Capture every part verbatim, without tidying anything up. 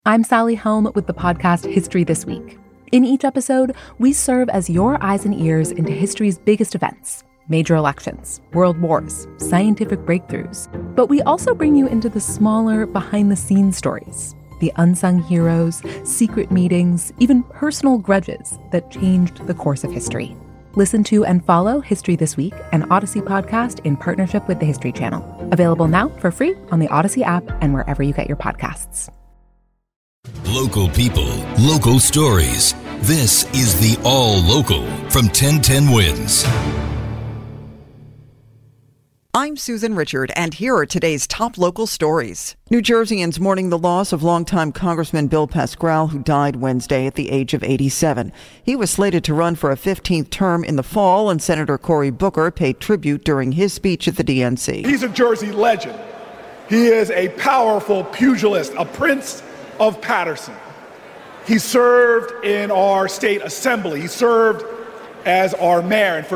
I'm Sally Helm with the podcast History This Week. In each episode, we serve as your eyes and ears into history's biggest events, major elections, world wars, scientific breakthroughs. But we also bring you into the smaller, behind-the-scenes stories, the unsung heroes, secret meetings, even personal grudges that changed the course of history. Listen to and follow History This Week, an Odyssey podcast in partnership with the History Channel. Available now for free on the Odyssey app and wherever you get your podcasts. Local people, local stories. This is the All Local from ten ten Wins. I'm Susan Richard, and here are today's top local stories. New Jerseyans mourning the loss of longtime Congressman Bill Pascrell, who died Wednesday at the age of eighty-seven. He was slated to run for a fifteenth term in the fall, and Senator Cory Booker paid tribute during his speech at the D N C. He's a Jersey legend. He is a powerful pugilist, a prince of Paterson. He served in our state assembly. He served as our mayor, and for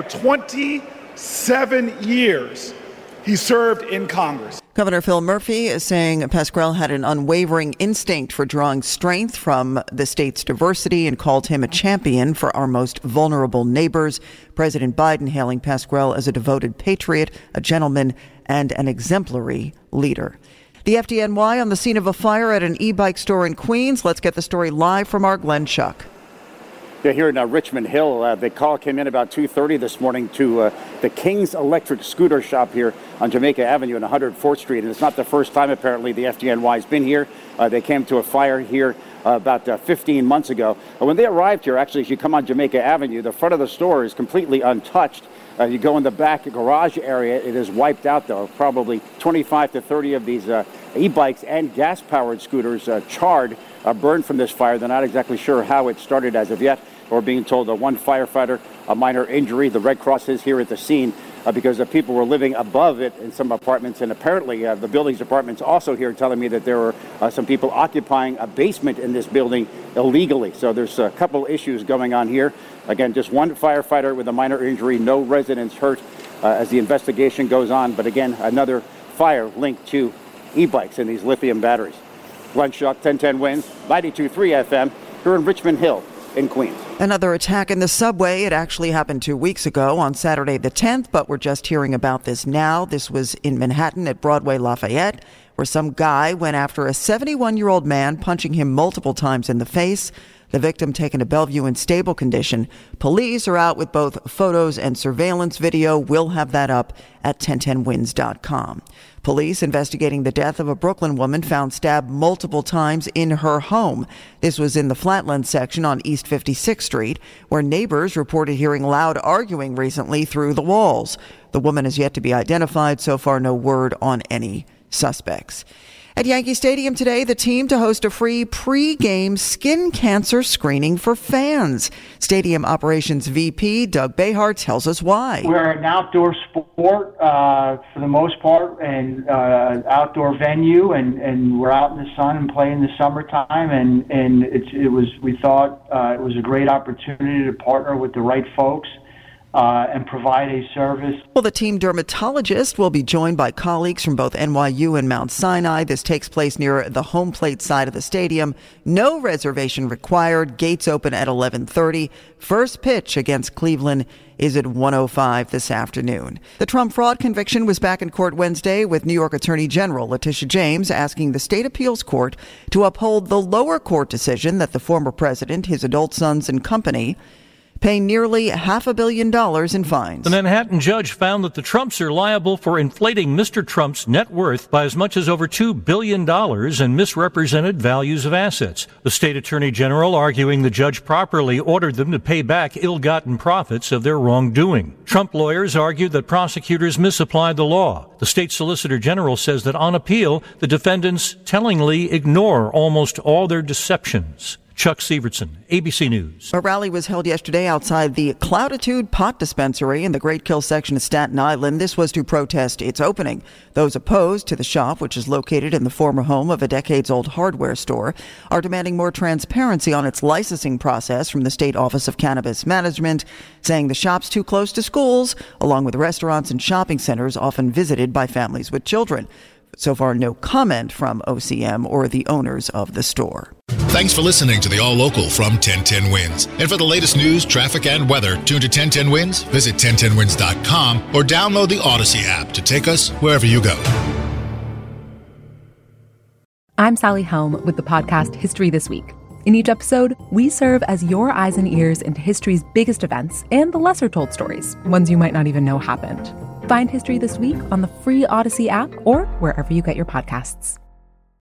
twenty-seven years, he served in Congress. Governor Phil Murphy is saying Pascrell had an unwavering instinct for drawing strength from the state's diversity and called him a champion for our most vulnerable neighbors. President Biden hailing Pascrell as a devoted patriot, a gentleman, and an exemplary leader. The F D N Y on the scene of a fire at an e-bike store in Queens. Let's get the story live from our Glenn Schuck. Yeah, here in uh, Richmond Hill, uh, the call came in about two thirty this morning to uh, the King's Electric Scooter Shop here on Jamaica Avenue and one hundred fourth Street. And it's not the first time, apparently, the F D N Y has been here. Uh, they came to a fire here uh, about uh, fifteen months ago. Uh, when they arrived here, actually, as you come on Jamaica Avenue, the front of the store is completely untouched. Uh, you go in the back garage area, it is wiped out, though. Probably twenty-five to thirty of these uh, e-bikes and gas-powered scooters uh, charred, uh, burned from this fire. They're not exactly sure how it started as of yet. We're being told uh, one firefighter, a minor injury. The Red Cross is here at the scene uh, because the people were living above it in some apartments. And apparently uh, the building's department's also here telling me that there were uh, some people occupying a basement in this building illegally. So there's a couple issues going on here. Again, just one firefighter with a minor injury, no residents hurt uh, as the investigation goes on. But again, another fire linked to e-bikes and these lithium batteries. Glenn Schuck, ten ten Wins, ninety-two point three F M, here in Richmond Hill in Queens. Another attack in the subway. It actually happened two weeks ago on Saturday the tenth, but we're just hearing about this now. This was in Manhattan at Broadway Lafayette, where some guy went after a seventy-one-year-old man, punching him multiple times in the face. The victim taken to Bellevue in stable condition. Police are out with both photos and surveillance video. We'll have that up at ten ten wins dot com. Police investigating the death of a Brooklyn woman found stabbed multiple times in her home. This was in the Flatland section on East fifty-sixth Street, where neighbors reported hearing loud arguing recently through the walls. The woman is yet to be identified. So far, no word on any suspects. At Yankee Stadium today, the team to host a free pre-game skin cancer screening for fans. Stadium Operations V P Doug Behar tells us why. We're an outdoor sport uh, for the most part, and uh, outdoor venue, and, and we're out in the sun and play in the summertime, and, and it's, it was we thought uh, it was a great opportunity to partner with the right folks Uh, and provide a service. Well, the team dermatologist will be joined by colleagues from both N Y U and Mount Sinai. This takes place near the home plate side of the stadium. No reservation required. Gates open at eleven thirty. First pitch against Cleveland is at one oh five this afternoon. The Trump fraud conviction was back in court Wednesday, with New York Attorney General Letitia James asking the state appeals court to uphold the lower court decision that the former president, his adult sons, and company pay nearly half a billion dollars in fines. The Manhattan judge found that the Trumps are liable for inflating Mister Trump's net worth by as much as over two billion dollars and misrepresented values of assets. The state attorney general arguing the judge properly ordered them to pay back ill-gotten profits of their wrongdoing. Trump lawyers argued that prosecutors misapplied the law. The state solicitor general says that on appeal, the defendants tellingly ignore almost all their deceptions. Chuck Severson, A B C News. A rally was held yesterday outside the Clouditude Pot Dispensary in the Great Kill section of Staten Island. This was to protest its opening. Those opposed to the shop, which is located in the former home of a decades-old hardware store, are demanding more transparency on its licensing process from the State Office of Cannabis Management, saying the shop's too close to schools, along with restaurants and shopping centers often visited by families with children. So far, no comment from O C M or the owners of the store. Thanks for listening to the All Local from ten ten Wins. And for the latest news, traffic, and weather, tune to ten ten Wins, visit ten ten wins dot com, or download the Odyssey app to take us wherever you go. I'm Sally Helm with the podcast History This Week. In each episode, we serve as your eyes and ears into history's biggest events and the lesser-told stories, ones you might not even know happened. Find History This Week on the free Odyssey app or wherever you get your podcasts.